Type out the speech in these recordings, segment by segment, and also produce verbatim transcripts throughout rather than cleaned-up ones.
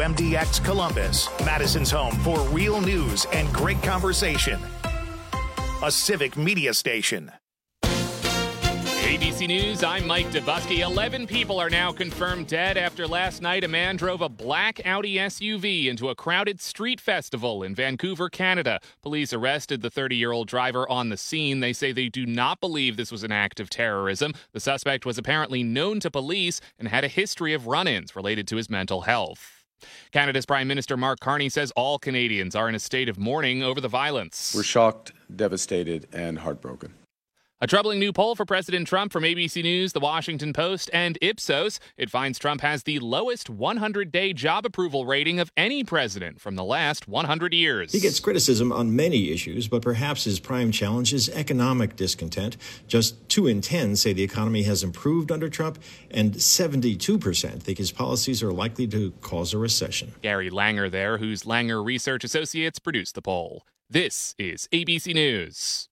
M D X Columbus, Madison's home for real news and great conversation. A Civic Media station. A B C News, I'm Mike Dubusky. eleven people are now confirmed dead after last night a man drove a black Audi S U V into a crowded street festival in Vancouver, Canada. Police arrested the thirty-year-old driver on the scene. They say they do not believe this was an act of terrorism. The suspect was apparently known to police and had a history of run-ins related to his mental health. Canada's Prime Minister Mark Carney says all Canadians are in a state of mourning over the violence. We're shocked, devastated, and heartbroken. A troubling new poll for President Trump from A B C News, The Washington Post, and Ipsos. It finds Trump has the lowest hundred-day job approval rating of any president from the last one hundred years. He gets criticism on many issues, but perhaps his prime challenge is economic discontent. Just two in ten say the economy has improved under Trump, and seventy-two percent think his policies are likely to cause a recession. Gary Langer there, whose Langer Research Associates produced the poll. This is A B C News.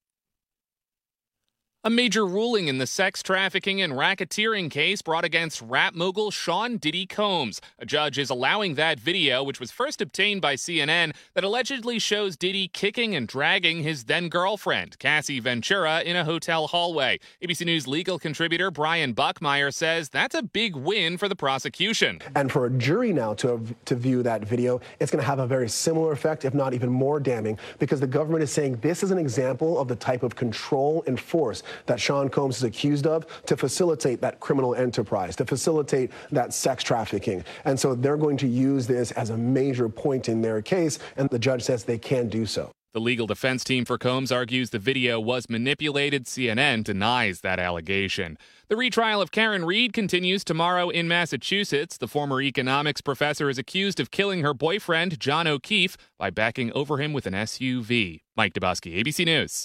A major ruling in the sex trafficking and racketeering case brought against rap mogul Sean Diddy Combs. A judge is allowing that video, which was first obtained by C N N, that allegedly shows Diddy kicking and dragging his then-girlfriend, Cassie Ventura, in a hotel hallway. A B C News legal contributor Brian Buckmeyer says that's a big win for the prosecution. And for a jury now to, to view that video, it's going to have a very similar effect, if not even more damning, because the government is saying this is an example of the type of control and force that Sean Combs is accused of to facilitate that criminal enterprise, to facilitate that sex trafficking. And so they're going to use this as a major point in their case, and the judge says they can do so. The legal defense team for Combs argues the video was manipulated. C N N denies that allegation. The retrial of Karen Read continues tomorrow in Massachusetts. The former economics professor is accused of killing her boyfriend, John O'Keefe, by backing over him with an S U V. Mike Dubusky, A B C News.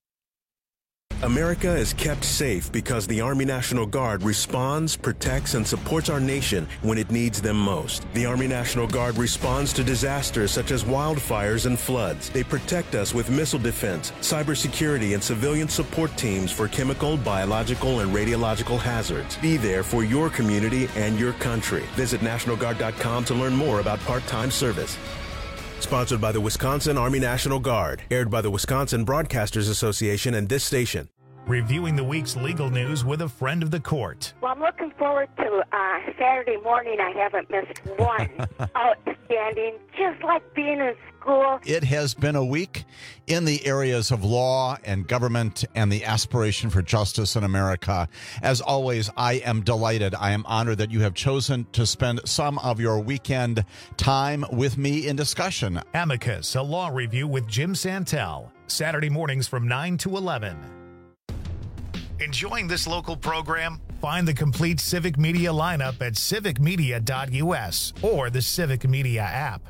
America is kept safe because the Army National Guard responds, protects, and supports our nation when it needs them most. The Army National Guard responds to disasters such as wildfires and floods. They protect us with missile defense, cybersecurity, and civilian support teams for chemical, biological, and radiological hazards. Be there for your community and your country. Visit National Guard dot com to learn more about part-time service. Sponsored by the Wisconsin Army National Guard. Aired by the Wisconsin Broadcasters Association and this station. Reviewing the week's legal news with a friend of the court. Well, I'm looking forward to uh, Saturday morning. I haven't missed one. Outstanding. Just like being in school. It has been a week in the areas of law and government and the aspiration for justice in America. As always, I am delighted. I am honored that you have chosen to spend some of your weekend time with me in discussion. Amicus, a law review with Jim Santel. Saturday mornings from nine to eleven. Enjoying this local program? Find the complete Civic Media lineup at civic media dot u s or the Civic Media app.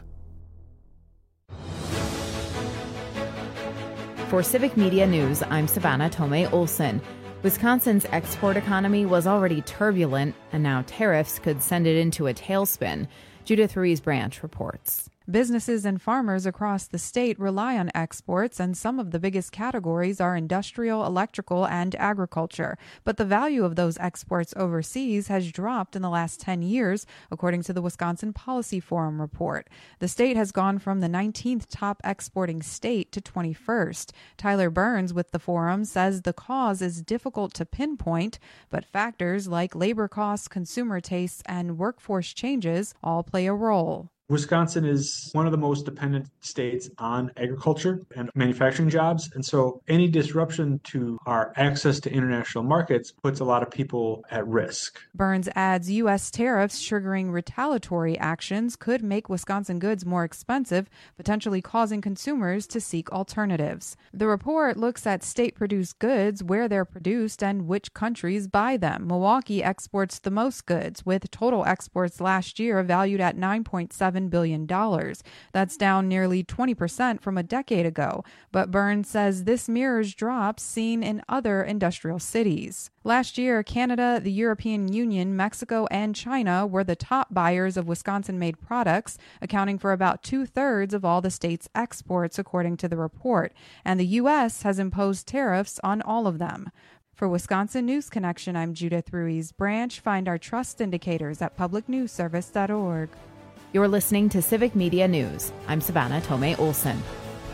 For Civic Media News, I'm Savannah Tomei Olson. Wisconsin's export economy was already turbulent, and now tariffs could send it into a tailspin. Judith Ruiz-Branch reports. Businesses and farmers across the state rely on exports, and some of the biggest categories are industrial, electrical, and agriculture. But the value of those exports overseas has dropped in the last ten years, according to the Wisconsin Policy Forum report. The state has gone from the nineteenth top exporting state to twenty-first. Tyler Burns with the forum says the cause is difficult to pinpoint, but factors like labor costs, consumer tastes, and workforce changes all play a role. Wisconsin is one of the most dependent states on agriculture and manufacturing jobs. And so any disruption to our access to international markets puts a lot of people at risk. Burns adds U S tariffs triggering retaliatory actions could make Wisconsin goods more expensive, potentially causing consumers to seek alternatives. The report looks at state-produced goods, where they're produced, and which countries buy them. Milwaukee exports the most goods, with total exports last year valued at nine point seven billion dollars. That's down nearly twenty percent from a decade ago, but Burns says this mirrors drops seen in other industrial cities. Last year, Canada, the European Union, Mexico, and China were the top buyers of Wisconsin-made products, accounting for about two-thirds of all the state's exports, according to the report, and the U S has imposed tariffs on all of them. For Wisconsin News Connection, I'm Judith Ruiz-Branch. Find our trust indicators at public news service dot org. You're listening to Civic Media News. I'm Savannah Tomei Olson.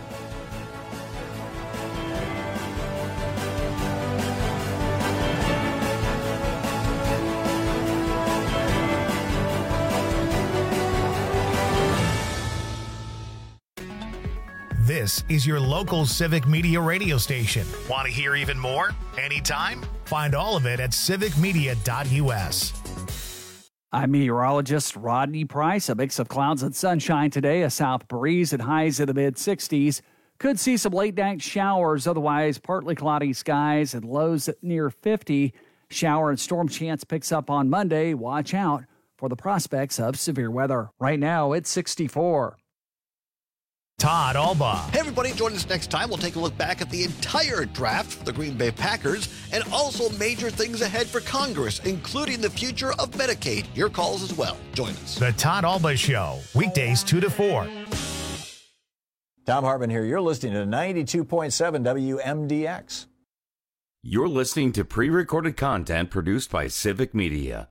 This is your local Civic Media radio station. Want to hear even more? Anytime? Find all of it at civic media dot u s. I'm meteorologist Rodney Price. A mix of clouds and sunshine today, a south breeze and highs in the mid sixties. Could see some late night showers, otherwise partly cloudy skies and lows at near fifty. Shower and storm chance picks up on Monday. Watch out for the prospects of severe weather. Right now, it's sixty-four. Todd Albaugh. Hey, everybody, join us next time. We'll take a look back at the entire draft for the Green Bay Packers and also major things ahead for Congress, including the future of Medicaid. Your calls as well. Join us. The Todd Albaugh Show, weekdays two to four. Tom Hartman here. You're listening to ninety-two point seven W M D X. You're listening to pre-recorded content produced by Civic Media.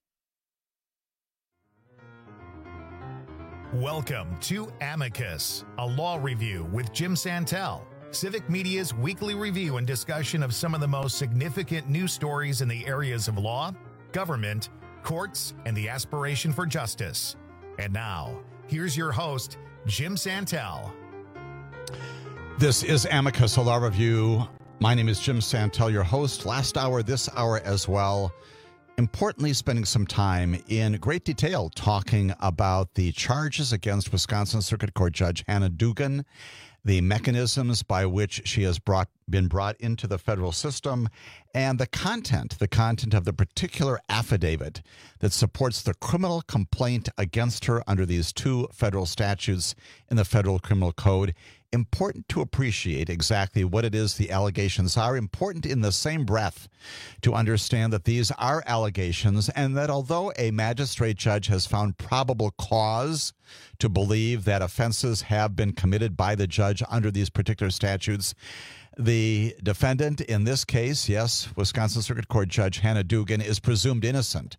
Welcome to Amicus, a law review with Jim Santel, Civic Media's weekly review and discussion of some of the most significant news stories in the areas of law, government, courts, and the aspiration for justice. And now, here's your host, Jim Santel. This is Amicus, a law review. My name is Jim Santel, your host. Last hour, this hour as well. Importantly, spending some time in great detail talking about the charges against Wisconsin Circuit Court Judge Hannah Dugan, the mechanisms by which she has brought been brought into the federal system, and the content, the content of the particular affidavit that supports the criminal complaint against her under these two federal statutes in the Federal Criminal Code. Important to appreciate exactly what it is the allegations are. Important in the same breath to understand that these are allegations and that although a magistrate judge has found probable cause to believe that offenses have been committed by the judge under these particular statutes, the defendant in this case, yes, Wisconsin Circuit Court Judge Hannah Dugan, is presumed innocent.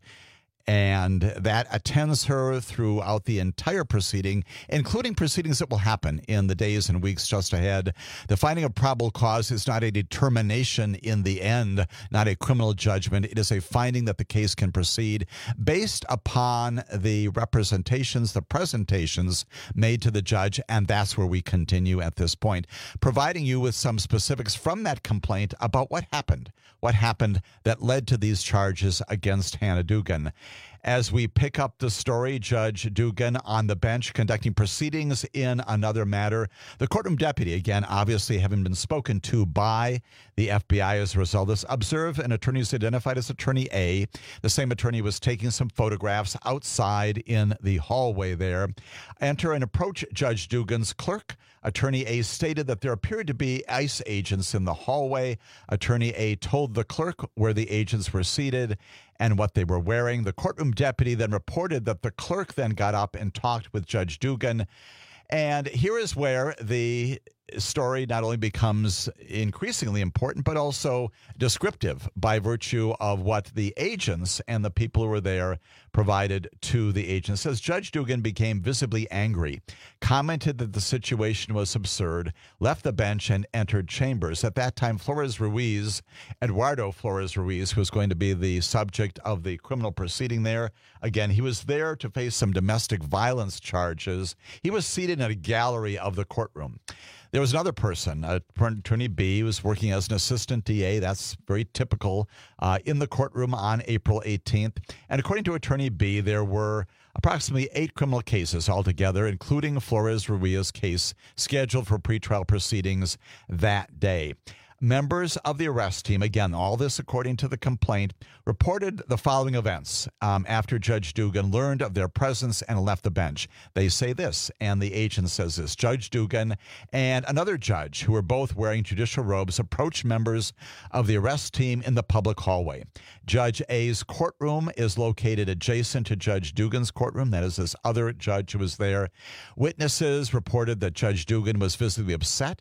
And that attends her throughout the entire proceeding, including proceedings that will happen in the days and weeks just ahead. The finding of probable cause is not a determination in the end, not a criminal judgment. It is a finding that the case can proceed based upon the representations, the presentations made to the judge, and that's where we continue at this point, providing you with some specifics from that complaint about what happened, what happened that led to these charges against Hannah Dugan. As we pick up the story, Judge Dugan on the bench conducting proceedings in another matter. The courtroom deputy, again, obviously having been spoken to by the F B I as a result of this, observed an attorney who's identified as Attorney A. The same attorney was taking some photographs outside in the hallway there. Enter and approach Judge Dugan's clerk. Attorney A stated that there appeared to be ICE agents in the hallway. Attorney A told the clerk where the agents were seated and what they were wearing. The courtroom deputy then reported that the clerk then got up and talked with Judge Dugan. And here is where the story not only becomes increasingly important, but also descriptive by virtue of what the agents and the people who were there provided to the agents. Says Judge Dugan became visibly angry, commented that the situation was absurd, left the bench and entered chambers. At that time, Flores Ruiz, Eduardo Flores Ruiz, who was going to be the subject of the criminal proceeding there, again, he was there to face some domestic violence charges. He was seated in a gallery of the courtroom. There was another person, Attorney B, who was working as an assistant D A. That's very typical uh, in the courtroom on April eighteenth. And according to Attorney B, there were approximately eight criminal cases altogether, including Flores Ruiz's case, scheduled for pretrial proceedings that day. Members of the arrest team, again, all this according to the complaint, reported the following events um, after Judge Dugan learned of their presence and left the bench. They say this, and the agent says this. Judge Dugan and another judge, who were both wearing judicial robes, approached members of the arrest team in the public hallway. Judge A's courtroom is located adjacent to Judge Dugan's courtroom. That is this other judge who was there. Witnesses reported that Judge Dugan was visibly upset.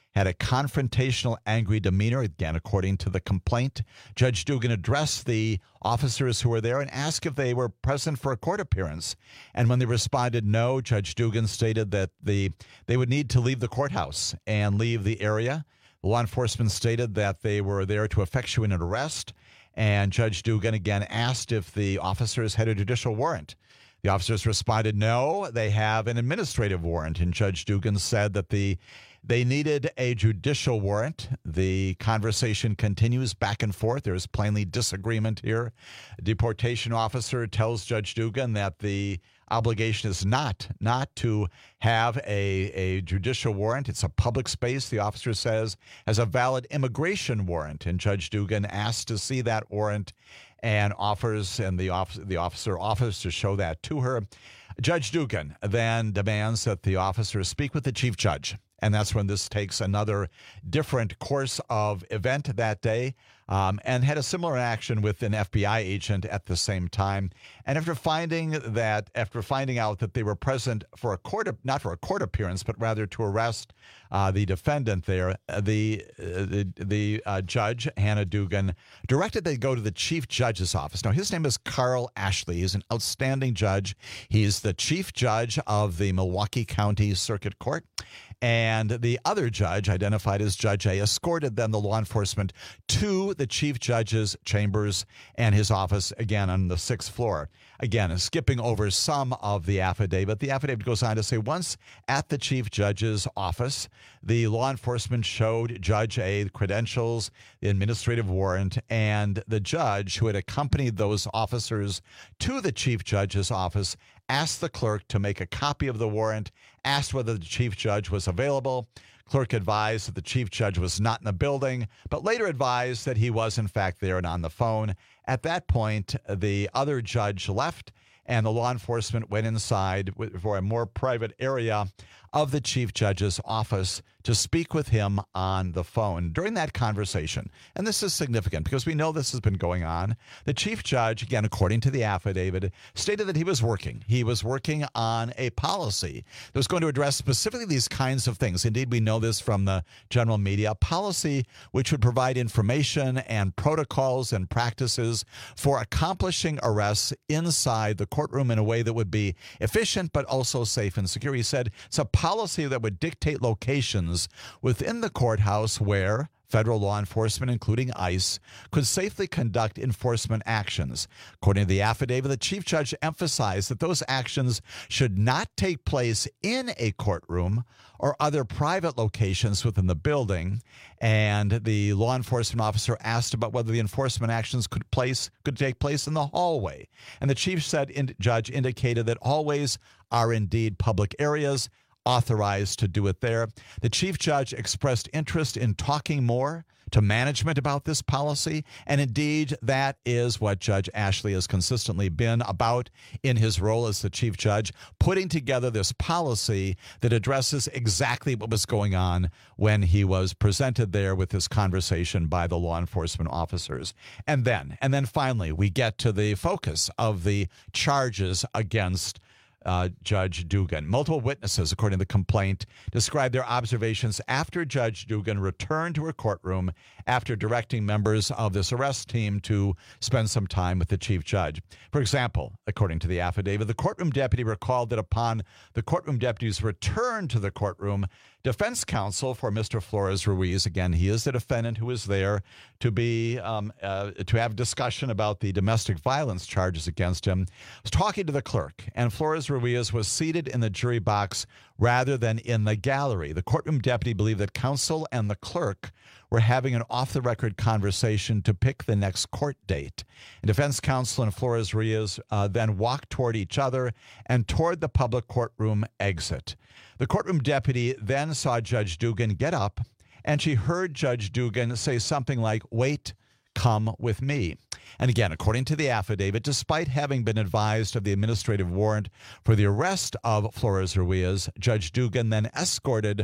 had a confrontational, angry demeanor, again, according to the complaint. Judge Dugan addressed the officers who were there and asked if they were present for a court appearance. And when they responded no, Judge Dugan stated that the they would need to leave the courthouse and leave the area. Law enforcement stated that they were there to effectuate an arrest. And Judge Dugan again asked if the officers had a judicial warrant. The officers responded, no, they have an administrative warrant. And Judge Dugan said that the they needed a judicial warrant. The conversation continues back and forth. There's plainly disagreement here. A deportation officer tells Judge Dugan that the obligation is not not to have a, a judicial warrant. It's a public space, the officer says, has a valid immigration warrant. And Judge Dugan asked to see that warrant and offers, and the, off, the officer offers to show that to her. Judge Dugan then demands that the officer speak with the chief judge. And that's when this takes another different course of event that day, um, and had a similar action with an F B I agent at the same time. And after finding that, after finding out that they were present for a court, not for a court appearance, but rather to arrest uh, the defendant there, the uh, the, the uh, judge, Hannah Dugan, directed they go to the chief judge's office. Now, his name is Carl Ashley. He's an outstanding judge. He's the chief judge of the Milwaukee County Circuit Court. And the other judge, identified as Judge A, escorted then the law enforcement to the chief judge's chambers and his office, again, on the sixth floor. Again, skipping over some of the affidavit. The affidavit goes on to say, once at the chief judge's office, the law enforcement showed Judge A the credentials, the administrative warrant, and the judge who had accompanied those officers to the chief judge's office asked the clerk to make a copy of the warrant, asked whether the chief judge was available. Clerk advised that the chief judge was not in the building, but later advised that he was, in fact, there and on the phone. At that point, the other judge left, and the law enforcement went inside for a more private area of the chief judge's office to speak with him on the phone. During that conversation, and this is significant because we know this has been going on, the chief judge, again, according to the affidavit, stated that he was working. He was working on a policy that was going to address specifically these kinds of things. Indeed, we know this from the general media, a policy which would provide information and protocols and practices for accomplishing arrests inside the courtroom in a way that would be efficient but also safe and secure. He said it's a policy that would dictate locations within the courthouse where federal law enforcement, including ICE, could safely conduct enforcement actions. According to the affidavit, the chief judge emphasized that those actions should not take place in a courtroom or other private locations within the building. And the law enforcement officer asked about whether the enforcement actions could place could take place in the hallway. And the chief said, in, judge indicated that hallways are indeed public areas, authorized to do it there. The chief judge expressed interest in talking more to management about this policy, and indeed that is what Judge Ashley has consistently been about in his role as the chief judge, putting together this policy that addresses exactly what was going on when he was presented there with this conversation by the law enforcement officers. And then, and then finally, we get to the focus of the charges against Uh, Judge Dugan. Multiple witnesses, according to the complaint, described their observations after Judge Dugan returned to her courtroom after directing members of this arrest team to spend some time with the chief judge. For example, according to the affidavit, the courtroom deputy recalled that upon the courtroom deputy's return to the courtroom, defense counsel for Mister Flores Ruiz, again, he is the defendant who is there to be um, uh, to have discussion about the domestic violence charges against him, was talking to the clerk, and Flores Ruiz was seated in the jury box rather than in the gallery. The courtroom deputy believed that counsel and the clerk were having an off-the-record conversation to pick the next court date. And defense counsel and Flores Ruiz uh, then walked toward each other and toward the public courtroom exit. The courtroom deputy then saw Judge Dugan get up, and she heard Judge Dugan say something like, "Wait, come with me." And again, according to the affidavit, despite having been advised of the administrative warrant for the arrest of Flores Ruiz, Judge Dugan then escorted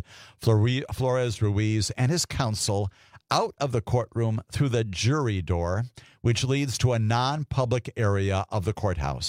Flores Ruiz and his counsel out of the courtroom through the jury door, which leads to a non-public area of the courthouse.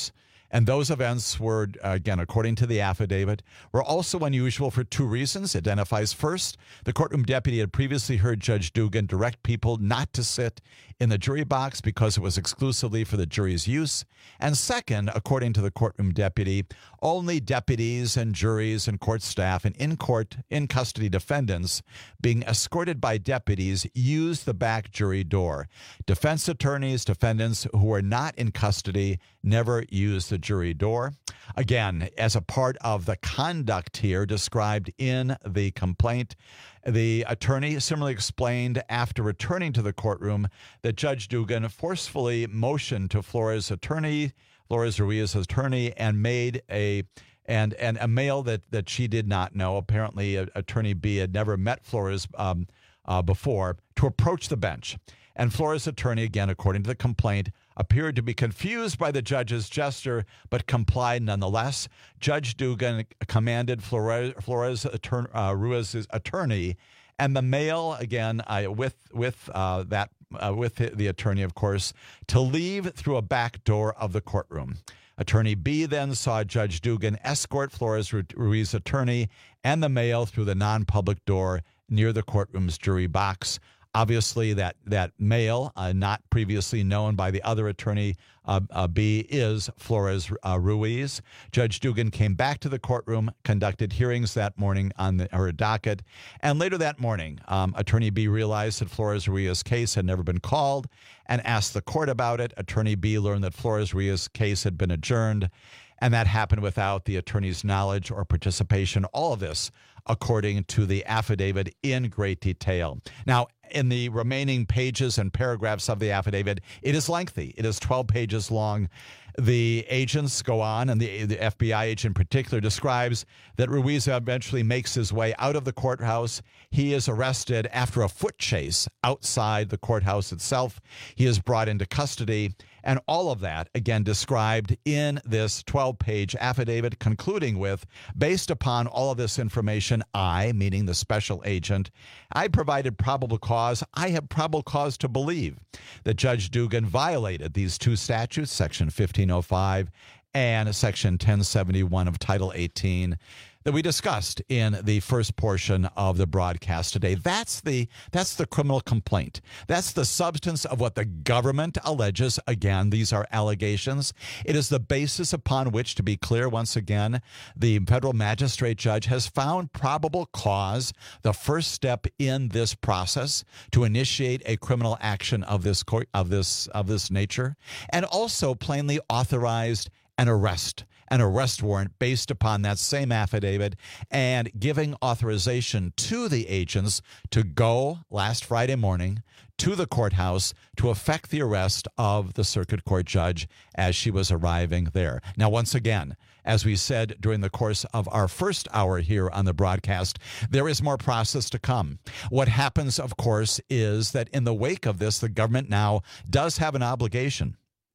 And those events were, again, according to the affidavit, were also unusual for two reasons. It identifies first, the courtroom deputy had previously heard Judge Dugan direct people not to sit in the jury box because it was exclusively for the jury's use. And second, according to the courtroom deputy, only deputies and juries and court staff and in-court, in-custody defendants being escorted by deputies used the back jury door. Defense attorneys, defendants who were not in custody never used the jury door. Again, as a part of the conduct here described in the complaint, the attorney similarly explained after returning to the courtroom that Judge Dugan forcefully motioned to Flores' attorney, Flores Ruiz's attorney, and made a and and a male that that she did not know. Apparently, uh, Attorney B had never met Flores um, uh, before, to approach the bench. And Flores' attorney, again, according to the complaint, appeared to be confused by the judge's gesture, but complied nonetheless. Judge Dugan commanded Flores, Flores attorney, uh, Ruiz's attorney, and the male, again, uh, with with uh, that uh, with the attorney, of course, to leave through a back door of the courtroom. Attorney B then saw Judge Dugan escort Flores Ruiz's attorney and the male through the non-public door near the courtroom's jury box. Obviously, that that male, uh, not previously known by the other attorney, uh, uh, B, is Flores uh, Ruiz. Judge Dugan came back to the courtroom, conducted hearings that morning on the, her docket, and later that morning, um, Attorney B realized that Flores Ruiz's case had never been called and asked the court about it. Attorney B learned that Flores Ruiz's case had been adjourned, and that happened without the attorney's knowledge or participation. All of this, according to the affidavit, in great detail. Now, in the remaining pages and paragraphs of the affidavit, it is lengthy. It is twelve pages long. The agents go on, and the, the F B I agent in particular describes that Ruiz eventually makes his way out of the courthouse. He is arrested after a foot chase outside the courthouse itself. He is brought into custody, and all of that, again, described in this twelve-page affidavit, concluding with, based upon all of this information, I, meaning the special agent, I provided probable cause. I have probable cause to believe that Judge Dugan violated these two statutes, Section fifteen oh five and Section ten seventy-one of Title eighteen, that we discussed in the first portion of the broadcast today. That's the that's the criminal complaint. That's the substance of what the government alleges. Again, these are allegations. It is the basis upon which, to be clear once again, the federal magistrate judge has found probable cause, the first step in this process to initiate a criminal action of this court, of this of this nature, and also plainly authorized an arrest. An arrest warrant based upon that same affidavit, and giving authorization to the agents to go last Friday morning to the courthouse to effect the arrest of the circuit court judge as she was arriving there. Now, once again, as we said during the course of our first hour here on the broadcast, there is more process to come. What happens, of course, is that in the wake of this, the government now does have an obligation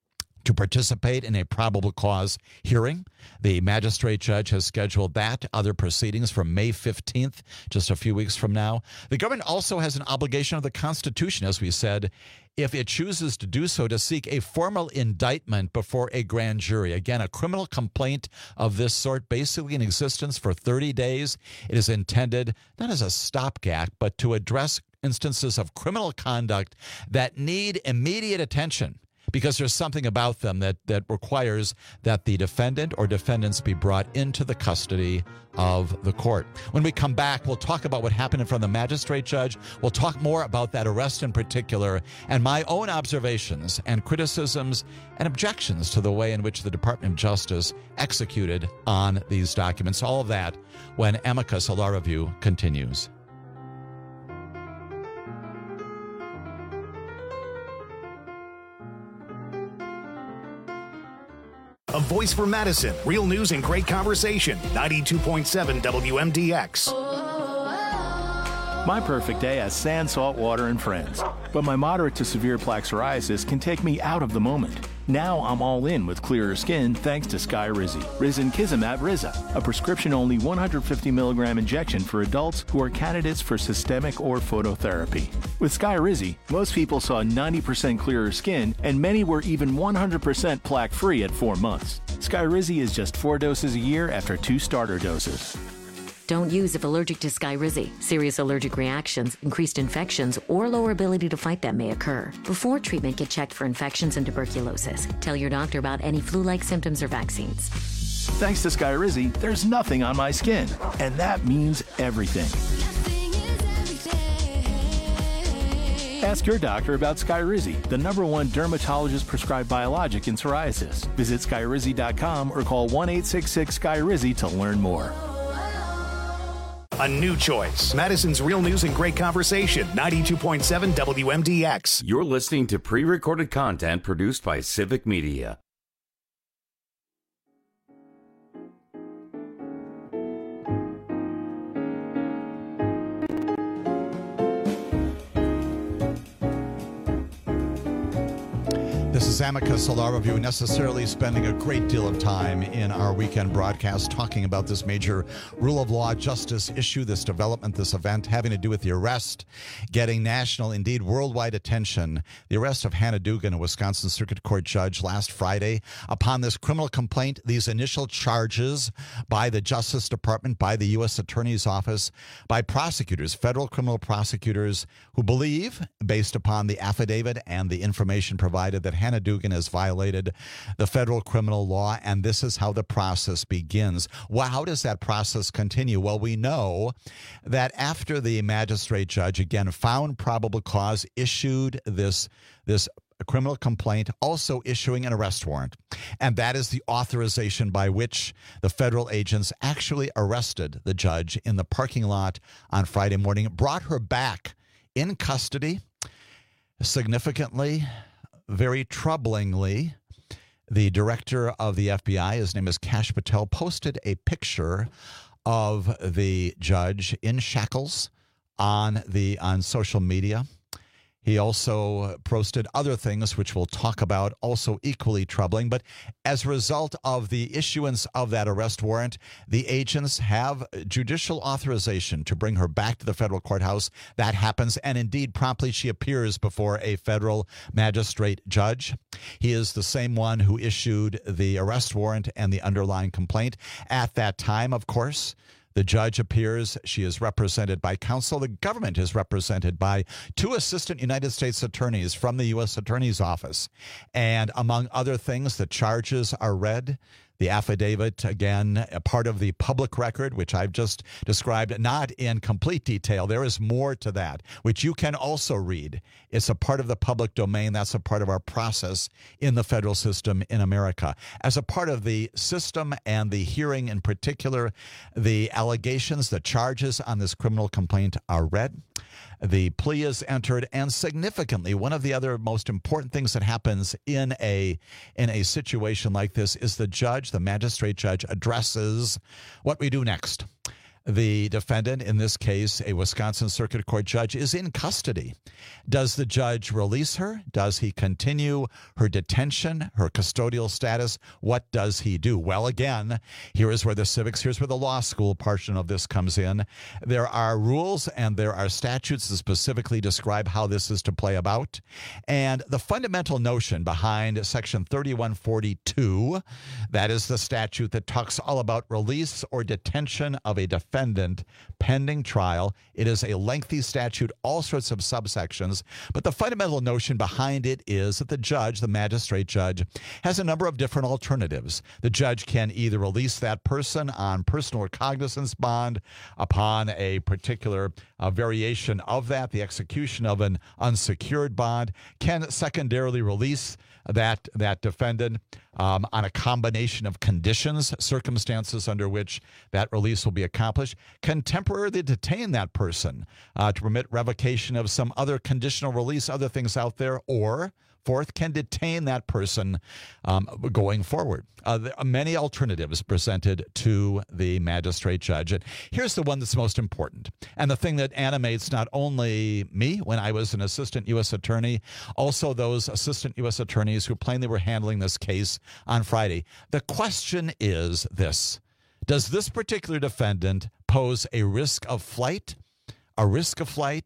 to participate in a probable cause hearing. The magistrate judge has scheduled that, other proceedings for May fifteenth, just a few weeks from now. The government also has an obligation of the Constitution, as we said, if it chooses to do so, to seek a formal indictment before a grand jury. Again, a criminal complaint of this sort, basically in existence for thirty days. It is intended not as a stopgap, but to address instances of criminal conduct that need immediate attention, because there's something about them that, that requires that the defendant or defendants be brought into the custody of the court. When we come back, we'll talk about what happened in front of the magistrate judge. We'll talk more about that arrest in particular, and my own observations and criticisms and objections to the way in which the Department of Justice executed on these documents. All of that when Amicus, a law review, continues. A voice for Madison. Real news and great conversation. ninety-two point seven W M D X. My perfect day has sand, salt water, and friends. But my moderate to severe plaque psoriasis can take me out of the moment. Now I'm all in with clearer skin thanks to Skyrizi. Risankizumab Riza, a prescription-only one hundred fifty milligram injection for adults who are candidates for systemic or phototherapy. With Skyrizi, most people saw ninety percent clearer skin, and many were even one hundred percent plaque-free at four months. Skyrizi is just four doses a year after two starter doses. Don't use if allergic to Skyrizi. Serious allergic reactions, increased infections, or lower ability to fight them may occur. Before treatment, get checked for infections and tuberculosis. Tell your doctor about any flu-like symptoms or vaccines. Thanks to Skyrizi, there's nothing on my skin, and that means everything. Ask your doctor about Skyrizi, the number one dermatologist-prescribed biologic in psoriasis. Visit Skyrizi dot com or call one eight six six Skyrizi to learn more. A new choice. Madison's Real News and Great Conversation. ninety-two point seven W M D X. You're listening to pre-recorded content produced by Civic Media. This is Amicus, a law review, necessarily spending a great deal of time in our weekend broadcast talking about this major rule of law justice issue, this development, this event having to do with the arrest, getting national, indeed worldwide attention, the arrest of Hannah Dugan, a Wisconsin Circuit Court judge, last Friday upon this criminal complaint, these initial charges by the Justice Department, by the U S Attorney's Office, by prosecutors, federal criminal prosecutors who believe, based upon the affidavit and the information provided, that Hannah Dugan has violated the federal criminal law, and this is how the process begins. Well, how does that process continue? Well, we know that after the magistrate judge, again, found probable cause, issued this, this criminal complaint, also issuing an arrest warrant. And that is the authorization by which the federal agents actually arrested the judge in the parking lot on Friday morning, brought her back in custody. Significantly, very troublingly, the director of the F B I, his name is Kash Patel, posted a picture of the judge in shackles on the on social media. He also posted other things, which we'll talk about, also equally troubling. But as a result of the issuance of that arrest warrant, the agents have judicial authorization to bring her back to the federal courthouse. That happens, and indeed, promptly she appears before a federal magistrate judge. He is the same one who issued the arrest warrant and the underlying complaint. At that time, of course, the judge appears. She is represented by counsel. The government is represented by two assistant United States attorneys from the U S Attorney's Office. And among other things, the charges are read. The affidavit, again, a part of the public record, which I've just described, not in complete detail. There is more to that, which you can also read. It's a part of the public domain. That's a part of our process in the federal system in America. As a part of the system and the hearing in particular, the allegations, the charges on this criminal complaint are read. The plea is entered, and significantly, one of the other most important things that happens in a in a situation like this is the judge, the magistrate judge, addresses what we do next. The defendant, in this case, a Wisconsin Circuit Court judge, is in custody. Does the judge release her? Does he continue her detention, her custodial status? What does he do? Well, again, here is where the civics, here's where the law school portion of this comes in. There are rules and there are statutes that specifically describe how this is to play about. And the fundamental notion behind Section thirty-one forty-two, that is the statute that talks all about release or detention of a defendant defendant pending trial. It is a lengthy statute, all sorts of subsections, but the fundamental notion behind it is that the judge, the magistrate judge, has a number of different alternatives. The judge can either release that person on personal recognizance bond upon a particular uh, variation of that, the execution of an unsecured bond, can secondarily release that that defendant um, on a combination of conditions, circumstances under which that release will be accomplished, can temporarily detain that person uh, to permit revocation of some other conditional release, other things out there, or fourth, can detain that person um, going forward. Uh, there are many alternatives presented to the magistrate judge. And here's the one that's most important, and the thing that animates not only me when I was an assistant U S attorney, also those assistant U S attorneys who plainly were handling this case on Friday. The question is this: does this particular defendant pose a risk of flight, a risk of flight,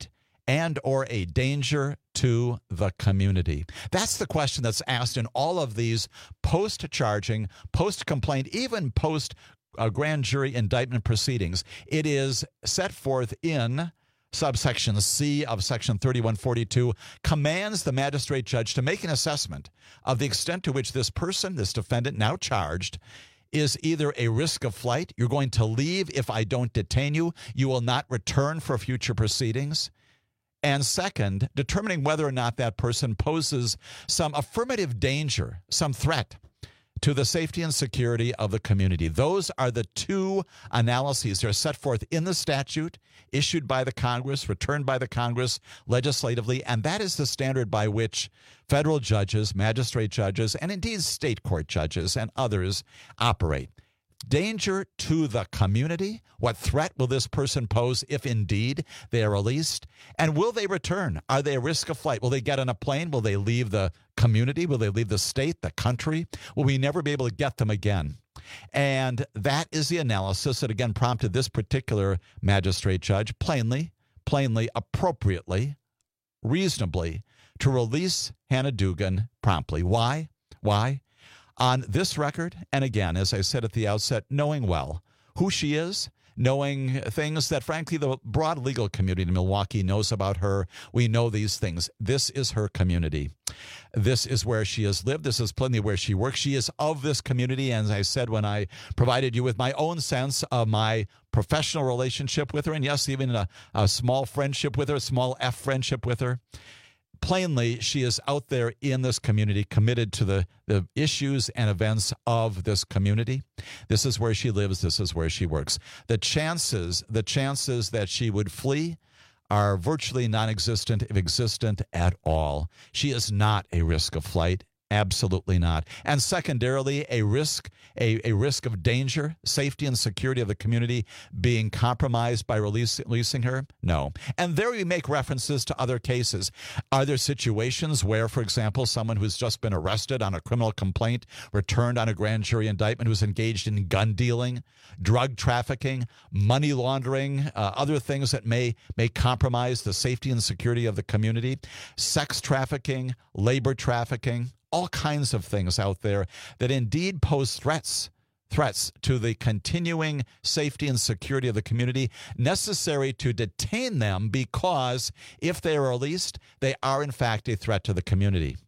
and or a danger to the community? That's the question that's asked in all of these post-charging, post-complaint, even post-grand jury indictment proceedings. It is set forth in subsection C of section thirty-one forty-two, commands the magistrate judge to make an assessment of the extent to which this person, this defendant now charged, is either a risk of flight. You're going to leave if I don't detain you. You will not return for future proceedings. And second, determining whether or not that person poses some affirmative danger, some threat to the safety and security of the community. Those are the two analyses that are set forth in the statute, issued by the Congress, returned by the Congress legislatively, and that is the standard by which federal judges, magistrate judges, and indeed state court judges and others operate. Danger to the community. What threat will this person pose if indeed they are released? And will they return? Are they a risk of flight? Will they get on a plane? Will they leave the community? Will they leave the state, the country? Will we never be able to get them again? And that is the analysis that again prompted this particular magistrate judge plainly, plainly, appropriately, reasonably to release Hannah Dugan promptly. Why? Why? On this record, and again, as I said at the outset, knowing well who she is, knowing things that, frankly, the broad legal community in Milwaukee knows about her. We know these things. This is her community. This is where she has lived. This is plainly where she works. She is of this community. And as I said when I provided you with my own sense of my professional relationship with her, and yes, even a, a small friendship with her, a small F friendship with her, plainly, she is out there in this community, committed to the, the issues and events of this community. This is where she lives. This is where she works. The chances, the chances that she would flee are virtually non-existent, if existent at all. She is not a risk of flight. Absolutely not. And secondarily, a risk, a, a risk of danger, safety and security of the community being compromised by release, releasing her? No. And there we make references to other cases. Are there situations where, for example, someone who's just been arrested on a criminal complaint, returned on a grand jury indictment, who's engaged in gun dealing, drug trafficking, money laundering, uh, other things that may, may compromise the safety and security of the community, sex trafficking, labor trafficking, all kinds of things out there that indeed pose threats, threats to the continuing safety and security of the community necessary to detain them because if they are released, they are in fact a threat to the community.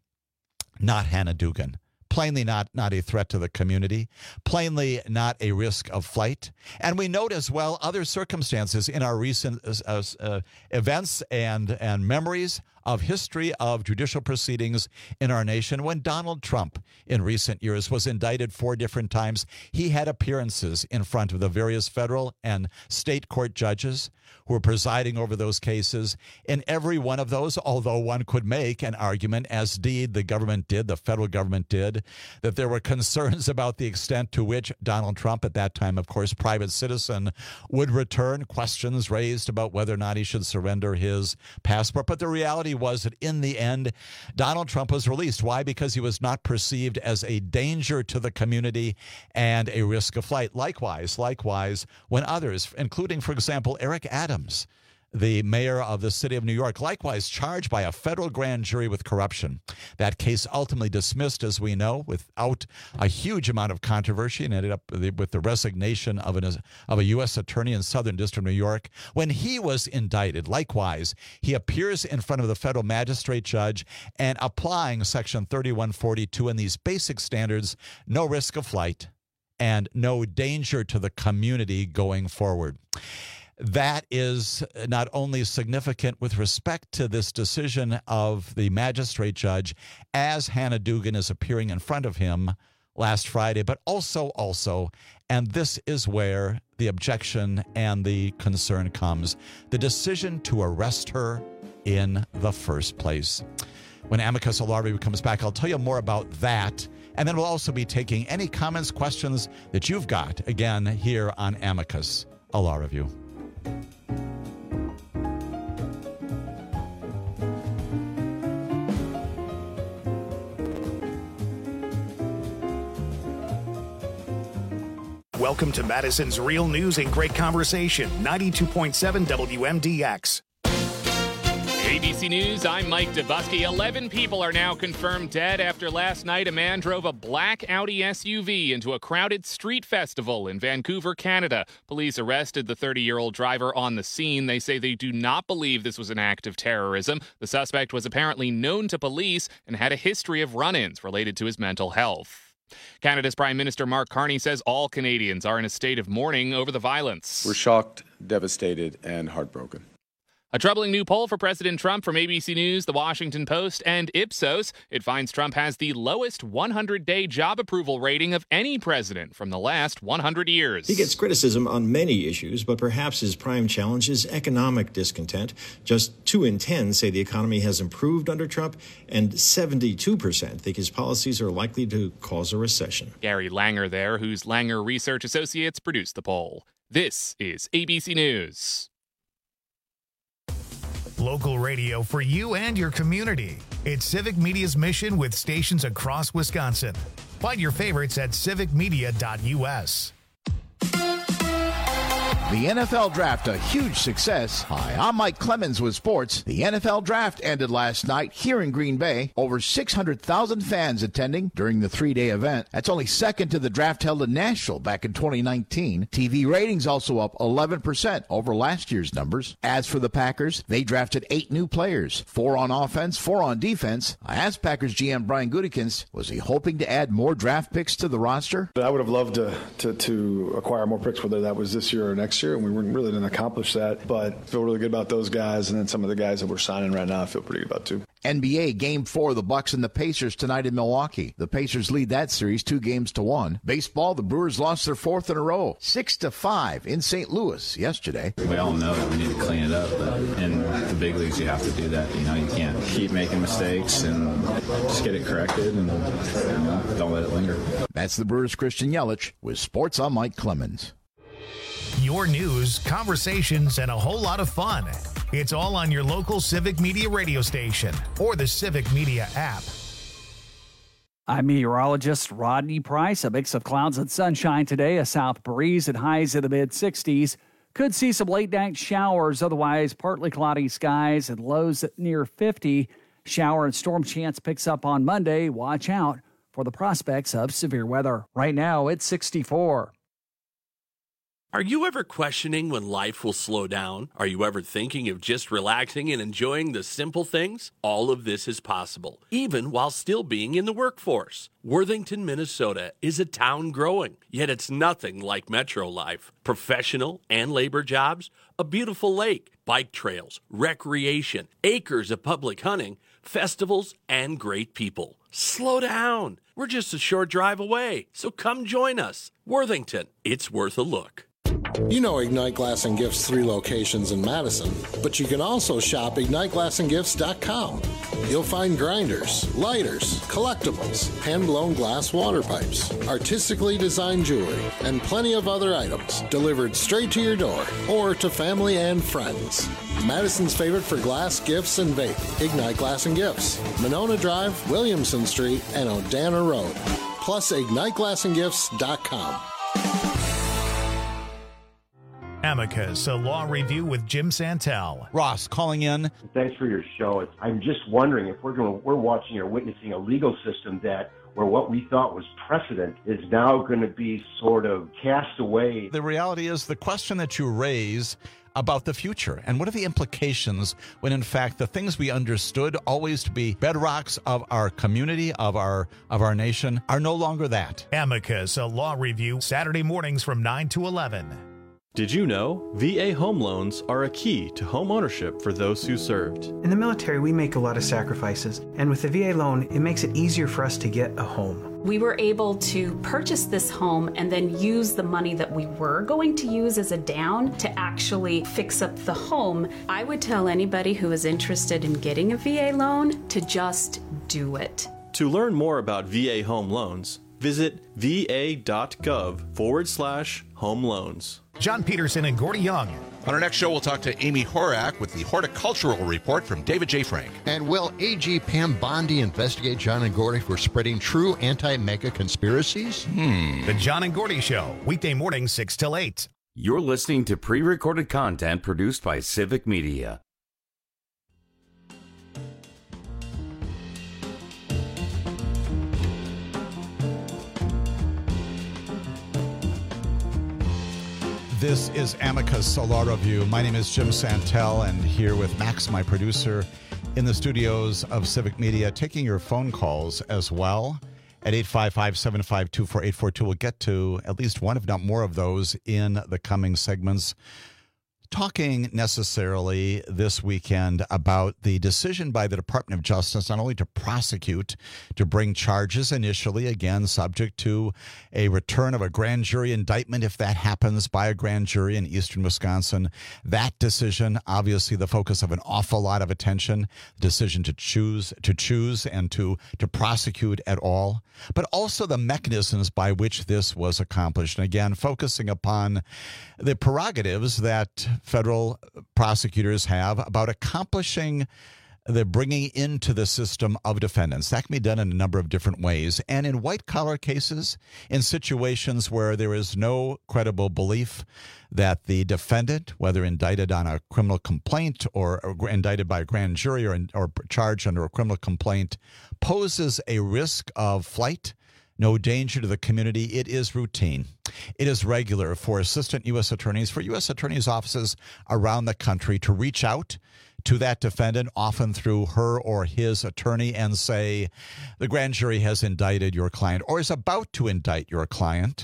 Not Hannah Dugan. Plainly not, not a threat to the community, plainly not a risk of flight. And we note as well other circumstances in our recent uh, uh, events and, and memories of history of judicial proceedings in our nation. When Donald Trump in recent years was indicted four different times, he had appearances in front of the various federal and state court judges who were presiding over those cases. In every one of those, although one could make an argument, as indeed the government did, the federal government did, that there were concerns about the extent to which Donald Trump, at that time, of course, private citizen, would return, questions raised about whether or not he should surrender his passport. But the reality was that in the end, Donald Trump was released. Why? Because he was not perceived as a danger to the community and a risk of flight. Likewise, likewise, when others, including, for example, Eric Adams, the mayor of the city of New York, likewise charged by a federal grand jury with corruption. That case ultimately dismissed, as we know, without a huge amount of controversy, and ended up with the resignation of, an, of a U S attorney in Southern District of New York. When he was indicted, likewise, he appears in front of the federal magistrate judge and applying Section thirty-one forty-two and these basic standards, no risk of flight and no danger to the community going forward. That is not only significant with respect to this decision of the magistrate judge as Hannah Dugan is appearing in front of him last Friday, but also, also, and this is where the objection and the concern comes, the decision to arrest her in the first place. When Amicus Law Review comes back, I'll tell you more about that. And then we'll also be taking any comments, questions that you've got, again, here on Amicus, a Law Review. Welcome to Madison's Real News and Great Conversation, ninety-two point seven W M D X. A B C News, I'm Mike Dubusky. eleven people are now confirmed dead after last night a man drove a black Audi S U V into a crowded street festival in Vancouver, Canada. Police arrested the thirty-year-old driver on the scene. They say they do not believe this was an act of terrorism. The suspect was apparently known to police and had a history of run-ins related to his mental health. Canada's Prime Minister Mark Carney says all Canadians are in a state of mourning over the violence. We're shocked, devastated, and heartbroken. A troubling new poll for President Trump from A B C News, The Washington Post, and Ipsos. It finds Trump has the lowest hundred-day job approval rating of any president from the last one hundred years. He gets criticism on many issues, but perhaps his prime challenge is economic discontent. Just two in ten say the economy has improved under Trump, and seventy-two percent think his policies are likely to cause a recession. Gary Langer there, whose Langer Research Associates produced the poll. This is A B C News. Local radio for you and your community. It's Civic Media's mission with stations across Wisconsin. Find your favorites at civic media dot U S. The N F L Draft, a huge success. Hi, I'm Mike Clemens with sports. The N F L Draft ended last night here in Green Bay. Over six hundred thousand fans attending during the three-day event. That's only second to the draft held in Nashville back in twenty nineteen. T V ratings also up eleven percent over last year's numbers. As for the Packers, they drafted eight new players, four on offense, four on defense. I asked Packers G M Brian Gutekunst, was he hoping to add more draft picks to the roster? I would have loved to, to, to acquire more picks, whether that was this year or next year, and we really didn't accomplish that, but I feel really good about those guys, and then some of the guys that we're signing right now I feel pretty good about too. N B A Game four, the Bucks and the Pacers tonight in Milwaukee. The Pacers lead that series two games to one. Baseball, the Brewers lost their fourth in a row, six to five in Saint Louis yesterday. We all know that we need to clean it up, but in the big leagues you have to do that. You know, you can't keep making mistakes and just get it corrected and you know, don't let it linger. That's the Brewers' Christian Yelich with Sports. I'm Mike Clemens. Your news, conversations, and a whole lot of fun. It's all on your local Civic Media radio station or the Civic Media app. I'm meteorologist Rodney Price. A mix of clouds and sunshine today. A south breeze at highs in the mid sixties. Could see some late night showers. Otherwise, partly cloudy skies and lows at near fifty. Shower and storm chance picks up on Monday. Watch out for the prospects of severe weather. Right now, it's sixty-four. Are you ever questioning when life will slow down? Are you ever thinking of just relaxing and enjoying the simple things? All of this is possible, even while still being in the workforce. Worthington, Minnesota is a town growing, yet it's nothing like metro life. Professional and labor jobs, a beautiful lake, bike trails, recreation, acres of public hunting, festivals, and great people. Slow down. We're just a short drive away, so come join us. Worthington, it's worth a look. You know Ignite Glass and Gifts' three locations in Madison, but you can also shop ignite glass and gifts dot com. You'll find grinders, lighters, collectibles, hand-blown glass water pipes, artistically designed jewelry, and plenty of other items delivered straight to your door or to family and friends. Madison's favorite for glass, gifts, and vape. Ignite Glass and Gifts, Monona Drive, Williamson Street, and Odana Road. Plus ignite glass and gifts dot com. Amicus, a law review with Jim Santel. Ross calling in. Thanks for your show. I'm just wondering if we're going, we're watching or witnessing a legal system that where what we thought was precedent is now going to be sort of cast away. The reality is the question that you raise about the future and what are the implications when in fact the things we understood always to be bedrocks of our community, of our of our nation, are no longer that. Amicus, a law review, Saturday mornings from nine to eleven. Did you know V A home loans are a key to home ownership for those who served? In the military, we make a lot of sacrifices, and with the V A loan, it makes it easier for us to get a home. We were able to purchase this home and then use the money that we were going to use as a down to actually fix up the home. I would tell anybody who is interested in getting a V A loan to just do it. To learn more about V A home loans, visit va.gov forward slash home loans. John Peterson and Gordy Young. On our next show, we'll talk to Amy Horak with the Horticultural Report from David J. Frank. And will A G Pam Bondi investigate John and Gordy for spreading true anti-mega conspiracies? Hmm. The John and Gordy Show, weekday mornings six till eight. You're listening to pre-recorded content produced by Civic Media. This is Amicus, a law review. My name is Jim Santel, and here with Max, my producer, in the studios of Civic Media, taking your phone calls as well at eight five five, seven five two, four eight four two. We'll get to at least one, if not more, of those in the coming segments. Talking necessarily this weekend about the decision by the Department of Justice not only to prosecute, to bring charges initially, again, subject to a return of a grand jury indictment if that happens by a grand jury in eastern Wisconsin. That decision, obviously the focus of an awful lot of attention, the decision to choose to choose and to, to prosecute at all, but also the mechanisms by which this was accomplished. And again, focusing upon the prerogatives that federal prosecutors have about accomplishing the bringing into the system of defendants. That can be done in a number of different ways. And in white-collar cases, in situations where there is no credible belief that the defendant, whether indicted on a criminal complaint or, or indicted by a grand jury or, or charged under a criminal complaint, poses a risk of flight, no danger to the community, it is routine. It is regular for assistant U S attorneys, for U S attorneys' offices around the country to reach out to that defendant, often through her or his attorney, and say, the grand jury has indicted your client or is about to indict your client.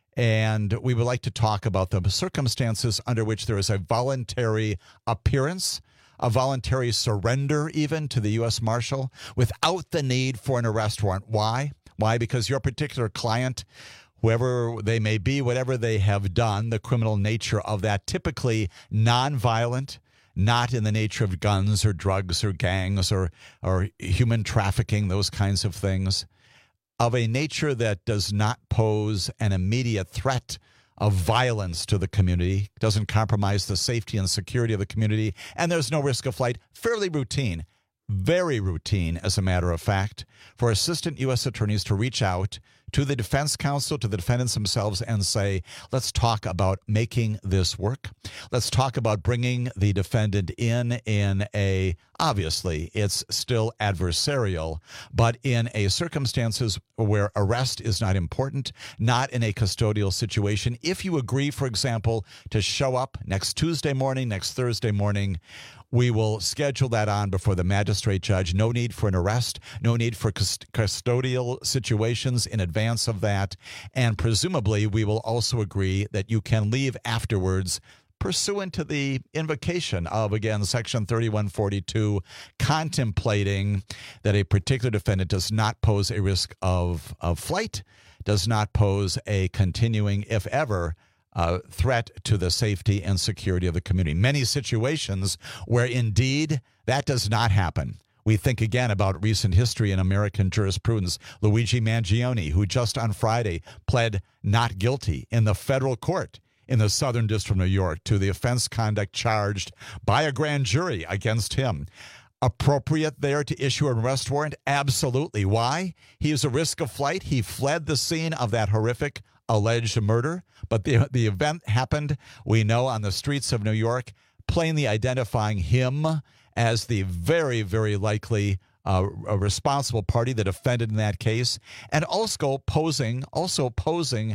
And we would like to talk about the circumstances under which there is a voluntary appearance, a voluntary surrender even to the U S Marshal without the need for an arrest warrant. Why? Why? Because your particular client, whoever they may be, whatever they have done, the criminal nature of that, typically nonviolent, not in the nature of guns or drugs or gangs or, or human trafficking, those kinds of things, of a nature that does not pose an immediate threat of violence to the community, doesn't compromise the safety and security of the community, and there's no risk of flight. Fairly routine. Very routine, as a matter of fact, for assistant U S attorneys to reach out to the defense counsel, to the defendants themselves, and say, let's talk about making this work. Let's talk about bringing the defendant in in a, obviously, it's still adversarial, but in a circumstances where arrest is not important, not in a custodial situation. If you agree, for example, to show up next Tuesday morning, next Thursday morning, we will schedule that on before the magistrate judge. No need for an arrest, no need for cust- custodial situations in advance of that. And presumably, we will also agree that you can leave afterwards pursuant to the invocation of, again, Section thirty-one forty-two, contemplating that a particular defendant does not pose a risk of, of flight, does not pose a continuing, if ever, Uh, threat to the safety and security of the community. Many situations where indeed that does not happen. We think again about recent history in American jurisprudence. Luigi Mangione, who just on Friday pled not guilty in the federal court in the Southern District of New York to the offense conduct charged by a grand jury against him. Appropriate there to issue an arrest warrant? Absolutely. Why? He was a risk of flight. He fled the scene of that horrific alleged murder, but the the event happened, we know, on the streets of New York, plainly identifying him as the very, very likely uh, responsible party, the defendant in that case, and also posing, also posing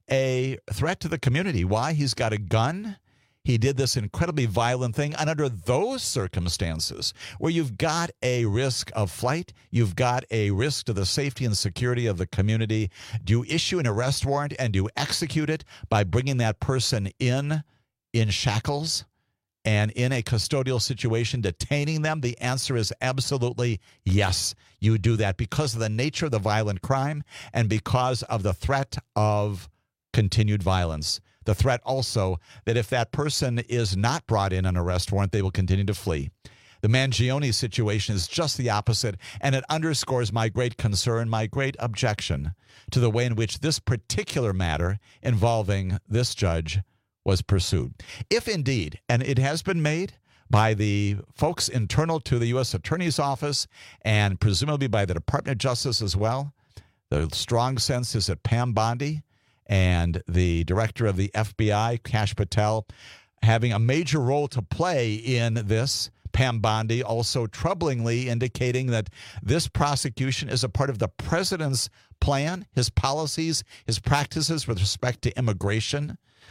a threat to the community. Why? He's got a gun. He did this incredibly violent thing. And under those circumstances, where you've got a risk of flight, you've got a risk to the safety and security of the community, do you issue an arrest warrant and do you execute it by bringing that person in, in shackles and in a custodial situation, detaining them? The answer is absolutely yes, you do that because of the nature of the violent crime and because of the threat of continued violence. The threat also that if that person is not brought in an arrest warrant, they will continue to flee. The Mangione situation is just the opposite, and it underscores my great concern, my great objection to the way in which this particular matter involving this judge was pursued. If indeed, and it has been made by the folks internal to the U S Attorney's Office and presumably by the Department of Justice as well, the strong sense is that Pam Bondi and the director of the F B I, Kash Patel, having a major role to play in this. Pam Bondi also troublingly indicating that this prosecution is a part of the president's plan, his policies, his practices with respect to immigration.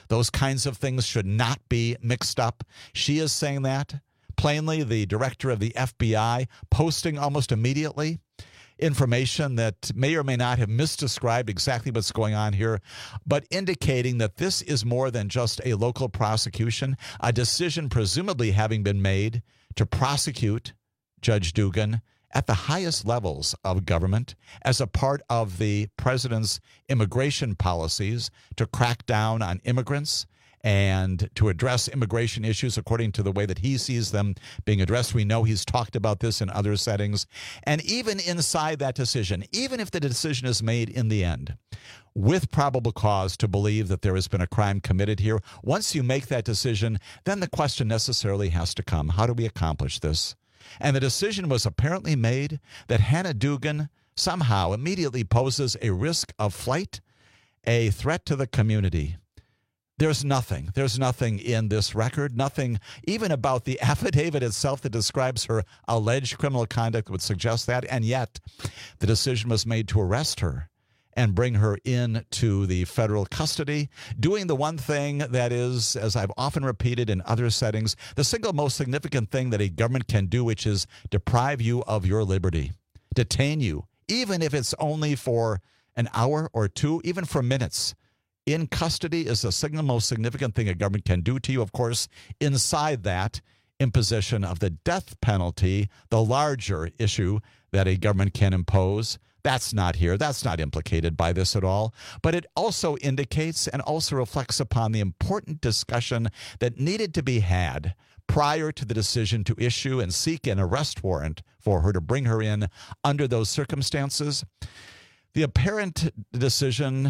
Those kinds of things should not be mixed up. She is saying that plainly. The director of the F B I posting almost immediately information that may or may not have misdescribed exactly what's going on here, but indicating that this is more than just a local prosecution, a decision presumably having been made to prosecute Judge Dugan at the highest levels of government as a part of the president's immigration policies to crack down on immigrants and to address immigration issues according to the way that he sees them being addressed. We know he's talked about this in other settings. And even inside that decision, even if the decision is made in the end with probable cause to believe that there has been a crime committed here, once you make that decision, then the question necessarily has to come, how do we accomplish this? And the decision was apparently made that Hannah Dugan somehow immediately poses a risk of flight, a threat to the community. There's nothing. There's nothing in this record, nothing even about the affidavit itself that describes her alleged criminal conduct would suggest that. And yet the decision was made to arrest her and bring her into the federal custody, doing the one thing that is, as I've often repeated in other settings, the single most significant thing that a government can do, which is deprive you of your liberty, detain you, even if it's only for an hour or two, even for minutes. In custody is the single most significant thing a government can do to you. Of course, inside that, imposition of the death penalty, the larger issue that a government can impose, that's not here. That's not implicated by this at all. But it also indicates and also reflects upon the important discussion that needed to be had prior to the decision to issue and seek an arrest warrant for her to bring her in under those circumstances. The apparent decision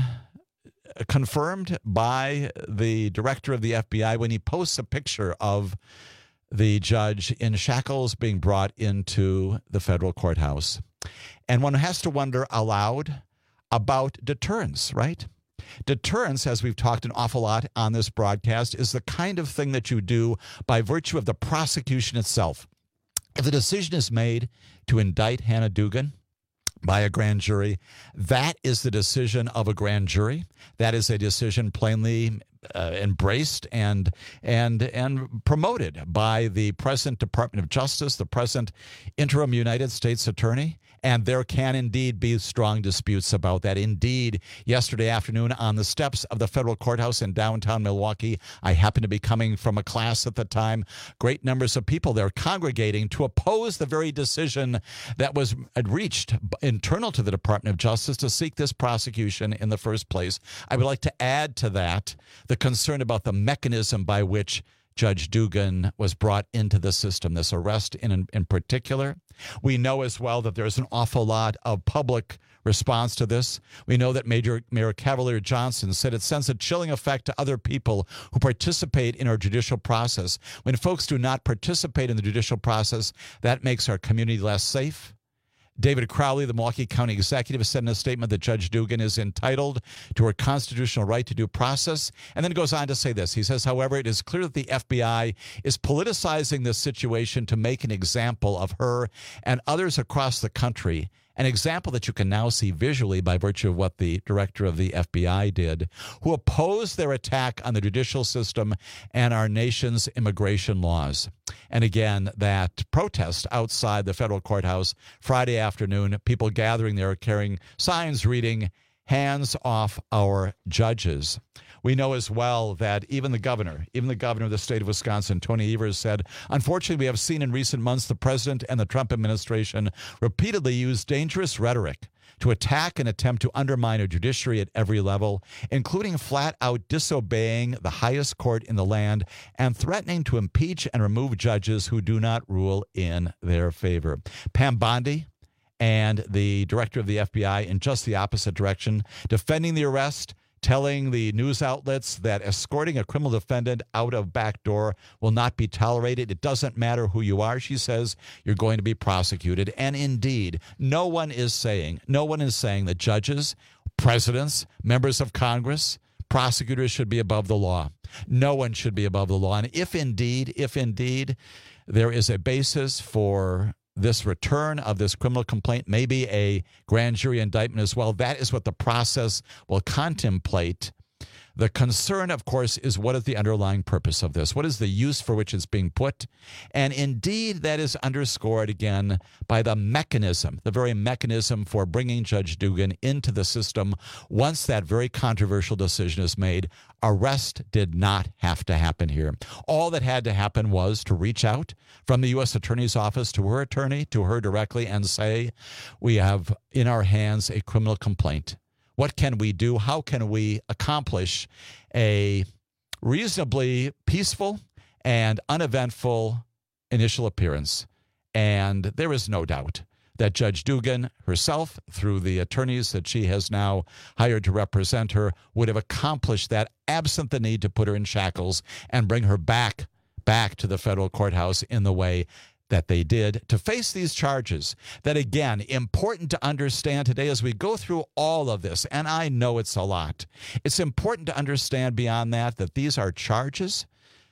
confirmed by the director of the F B I when he posts a picture of the judge in shackles being brought into the federal courthouse. And one has to wonder aloud about deterrence, right? Deterrence, as we've talked an awful lot on this broadcast, is the kind of thing that you do by virtue of the prosecution itself. If the decision is made to indict Hannah Dugan by a grand jury, that is the decision of a grand jury. That is a decision plainly uh, embraced and and and promoted by the present Department of Justice, the present interim United States Attorney. And there can indeed be strong disputes about that. Indeed, yesterday afternoon on the steps of the federal courthouse in downtown Milwaukee, I happened to be coming from a class at the time. Great numbers of people there congregating to oppose the very decision that was reached internal to the Department of Justice to seek this prosecution in the first place. I would like to add to that the concern about the mechanism by which Judge Dugan was brought into the system, this arrest in, in particular. We know as well that there's an awful lot of public response to this. We know that Major Mayor Cavalier Johnson said it sends a chilling effect to other people who participate in our judicial process. When folks do not participate in the judicial process, that makes our community less safe. David Crowley, the Milwaukee County Executive, said in a statement that Judge Dugan is entitled to her constitutional right to due process, and then goes on to say this. He says, however, it is clear that the F B I is politicizing this situation to make an example of her and others across the country, an example that you can now see visually by virtue of what the director of the F B I did, who opposed their attack on the judicial system and our nation's immigration laws. And again, that protest outside the federal courthouse Friday afternoon, people gathering there carrying signs reading, "Hands off our judges." We know as well that even the governor, even the governor of the state of Wisconsin, Tony Evers, said, unfortunately, we have seen in recent months the president and the Trump administration repeatedly use dangerous rhetoric to attack and attempt to undermine a judiciary at every level, including flat out disobeying the highest court in the land and threatening to impeach and remove judges who do not rule in their favor. Pam Bondi and the director of the F B I in just the opposite direction, defending the arrest, telling the news outlets that escorting a criminal defendant out of back door will not be tolerated. It doesn't matter who you are, she says, you're going to be prosecuted. And indeed, no one is saying, no one is saying that judges, presidents, members of Congress, prosecutors should be above the law. No one should be above the law. And if indeed, if indeed there is a basis for this return of this criminal complaint, maybe a grand jury indictment as well, that is what the process will contemplate. The concern, of course, is what is the underlying purpose of this? What is the use for which it's being put? And indeed, that is underscored again by the mechanism, the very mechanism for bringing Judge Dugan into the system once that very controversial decision is made. Arrest did not have to happen here. All that had to happen was to reach out from the U S Attorney's Office to her attorney, to her directly, and say, we have in our hands a criminal complaint. What can we do? How can we accomplish a reasonably peaceful and uneventful initial appearance? And there is no doubt that Judge Dugan herself, through the attorneys that she has now hired to represent her, would have accomplished that absent the need to put her in shackles and bring her back, back to the federal courthouse in the way that they did to face these charges. That, again, important to understand today as we go through all of this, and I know it's a lot. It's important to understand beyond that that these are charges.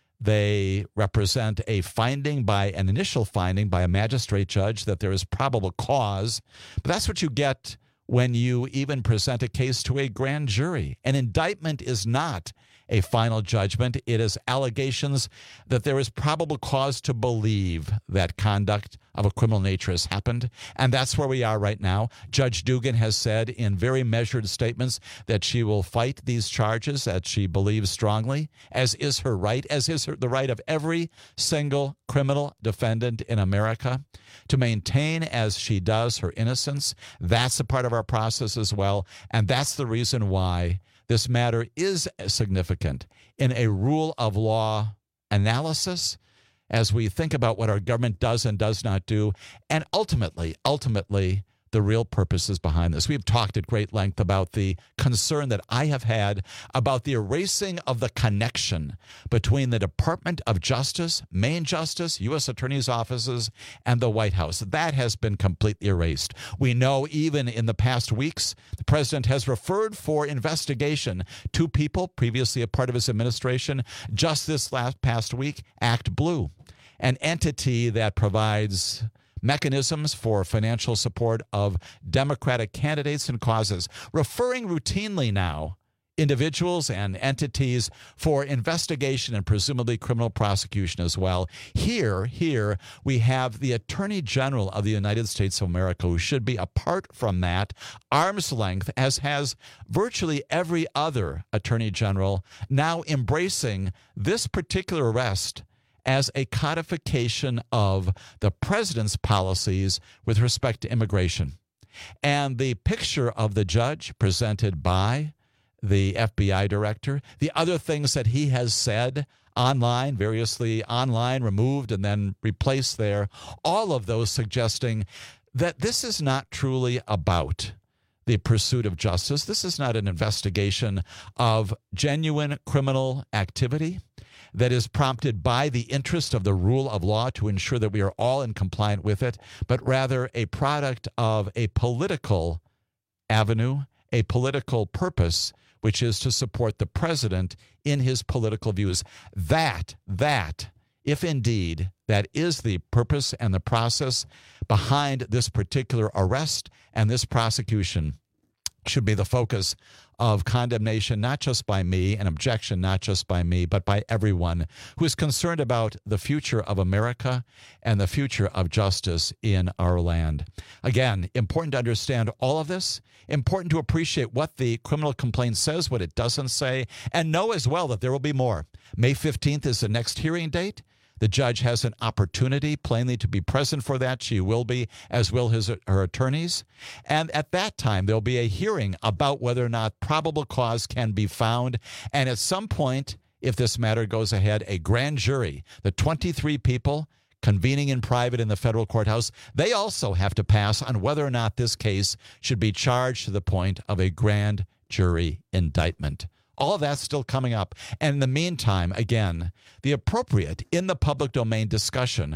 They represent a finding by an initial finding by a magistrate judge that there is probable cause. But that's what you get when you even present a case to a grand jury. An indictment is not a final judgment. It is allegations that there is probable cause to believe that conduct of a criminal nature has happened. And that's where we are right now. Judge Dugan has said in very measured statements that she will fight these charges, that she believes strongly, as is her right, as is her, the right of every single criminal defendant in America to maintain, as she does, her innocence. That's a part of our process as well. And that's the reason why this matter is significant in a rule of law analysis as we think about what our government does and does not do, and ultimately, ultimately, the real purposes behind this. We've talked at great length about the concern that I have had about the erasing of the connection between the Department of Justice, Main Justice, U S Attorney's offices, and the White House. That has been completely erased. We know even in the past weeks, the president has referred for investigation two people previously a part of his administration. Just this last past week, Act Blue, an entity that provides mechanisms for financial support of Democratic candidates and causes, referring routinely now individuals and entities for investigation and presumably criminal prosecution as well. Here, here we have the Attorney General of the United States of America, who should be apart from that, arm's length, as has virtually every other Attorney General, now embracing this particular arrest as a codification of the president's policies with respect to immigration. And the picture of the judge presented by the F B I director, the other things that he has said online, variously online, removed and then replaced there, all of those suggesting that this is not truly about the pursuit of justice. This is not an investigation of genuine criminal activity that is prompted by the interest of the rule of law to ensure that we are all in compliance with it, but rather a product of a political avenue, a political purpose, which is to support the president in his political views. That, that, if indeed that is the purpose and the process behind this particular arrest and this prosecution, should be the focus of condemnation, not just by me, an objection not just by me, but by everyone who is concerned about the future of America and the future of justice in our land. Again, important to understand all of this, important to appreciate what the criminal complaint says, what it doesn't say, and know as well that there will be more. May fifteenth is the next hearing date. The judge has an opportunity plainly to be present for that. She will be, as will his her attorneys. And at that time, there'll be a hearing about whether or not probable cause can be found. And at some point, if this matter goes ahead, a grand jury, the twenty-three people convening in private in the federal courthouse, they also have to pass on whether or not this case should be charged to the point of a grand jury indictment. All of that's still coming up. And in the meantime, again, the appropriate in the public domain discussion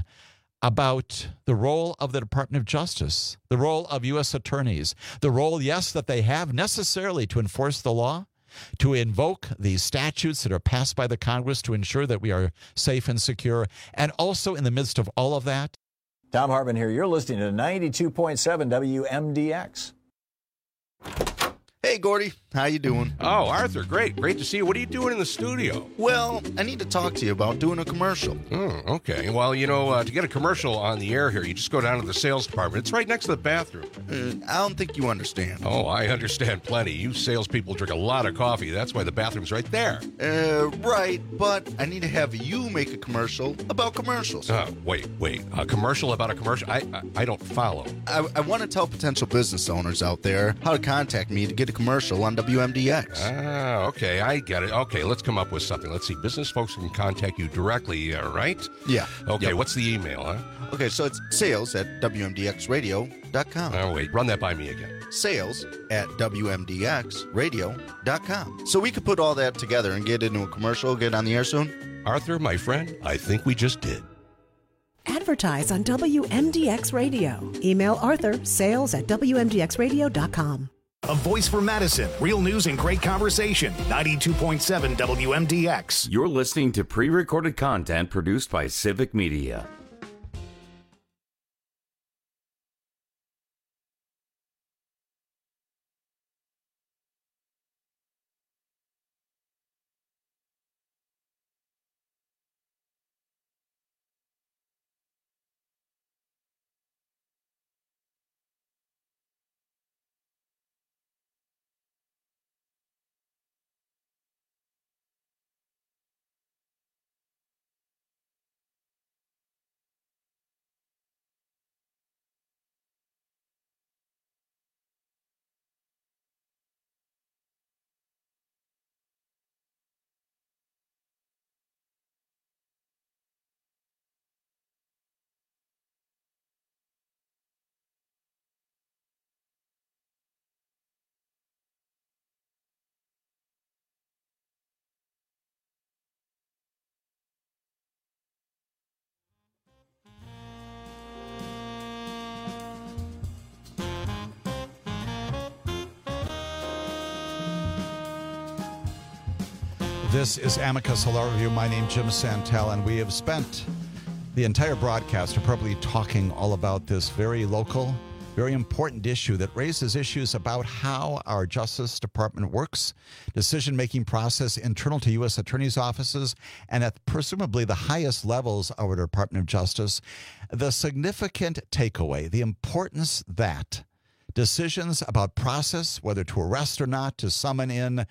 about the role of the Department of Justice, the role of U S attorneys, the role, yes, that they have necessarily to enforce the law, to invoke the statutes that are passed by the Congress to ensure that we are safe and secure, and also in the midst of all of that. Tom Hartman here. You're listening to ninety-two point seven W M D X. Hey, Hey, Gordy. How you doing? Oh, Arthur, great. Great to see you. What are you doing in the studio? Well, I need to talk to you about doing a commercial. Oh, okay. Well, you know, uh, to get a commercial on the air here, you just go down to the sales department. It's right next to the bathroom. Uh, I don't think you understand. Oh, I understand plenty. You salespeople drink a lot of coffee. That's why the bathroom's right there. Uh, right, but I need to have you make a commercial about commercials. Uh, wait, wait. A commercial about a commercial? I I, I don't follow. I, I want to tell potential business owners out there how to contact me to get a commercial on W M D X. Ah, okay. I get it. Okay, let's come up with something. Let's see. Business folks can contact you directly, uh, right? Yeah. Okay, yep. What's the email, huh? Okay, so it's sales at W M D X radio dot com. Oh, wait. Run that by me again. Sales at W M D X radio dot com. So we could put all that together and get into a commercial, get on the air soon? Arthur, my friend, I think we just did. Advertise on W M D X Radio. Email Arthur, sales at W M D X radio dot com. A voice for Madison. Real news and great conversation. ninety-two point seven W M D X. You're listening to pre-recorded content produced by Civic Media. This is Amicus Law Review. My name is Jim Santel, and we have spent the entire broadcast appropriately talking all about this very local, very important issue that raises issues about how our Justice Department works, decision-making process internal to U S attorneys' offices, and at presumably the highest levels of our Department of Justice. The significant takeaway, the importance that decisions about process, whether to arrest or not, to summon in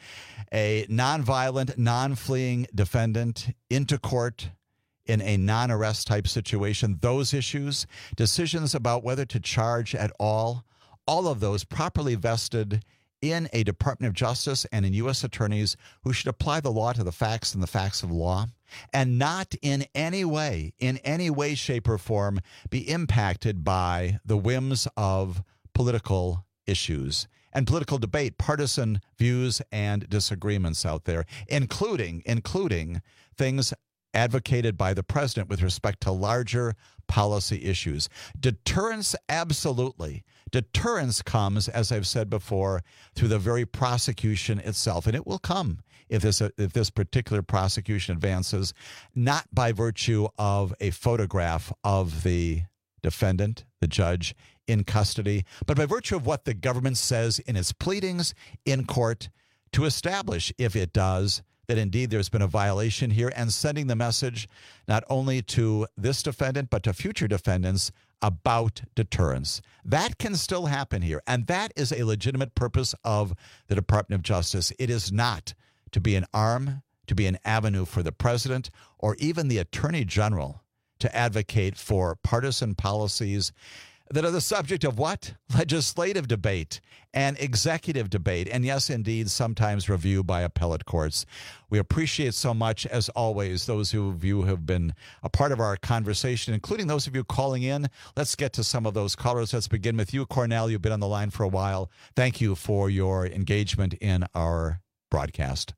a nonviolent, non-fleeing defendant into court in a non-arrest type situation, those issues, decisions about whether to charge at all, all of those properly vested in a Department of Justice and in U S attorneys who should apply the law to the facts and the facts of law, and not in any way, in any way, shape, or form be impacted by the whims of political issues and political debate, partisan views and disagreements out there, including including things advocated by the president with respect to larger policy issues. Deterrence, absolutely. Deterrence comes, as I've said before, through the very prosecution itself, and it will come if this if this particular prosecution advances, not by virtue of a photograph of the defendant, the judge, in custody, but by virtue of what the government says in its pleadings in court to establish, if it does, that indeed there's been a violation here, and sending the message not only to this defendant but to future defendants about deterrence. That can still happen here, and that is a legitimate purpose of the Department of Justice. It is not to be an arm, to be an avenue for the president or even the attorney general to advocate for partisan policies that are the subject of what? Legislative debate and executive debate. And yes, indeed, sometimes review by appellate courts. We appreciate so much, as always, those of you who have been a part of our conversation, including those of you calling in. Let's get to some of those callers. Let's begin with you, Cornell. You've been on the line for a while. Thank you for your engagement in our broadcast.